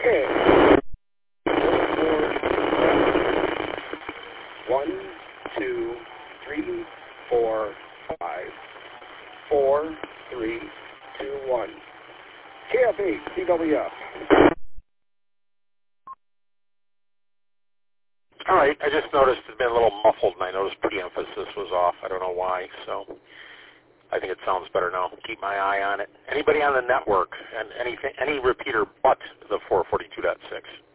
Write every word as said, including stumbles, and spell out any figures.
Okay. One, two, three, four, five, four, three, two, one. K F eight, C W F. All right, I just noticed it's been a little muffled, and I noticed pre-emphasis was off. I don't know why, so I think it sounds better now. Keep my eye on it. Anybody on the network, and anything, any repeater but the four forty-two point six.